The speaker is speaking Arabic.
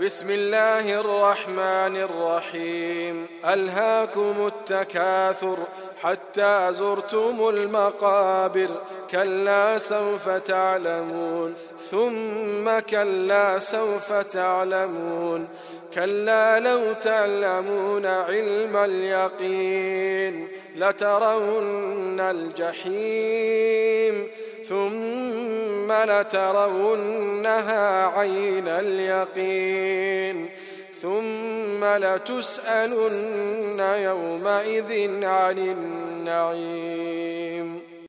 بسم الله الرحمن الرحيم. ألهاكم التكاثر حتى زرتم المقابر، كلا سوف تعلمون ثم كلا سوف تعلمون، كلا لو تعلمون علم اليقين لترون الجحيم ثم لترونها عين اليقين ثم لتسألن يومئذ عن النعيم.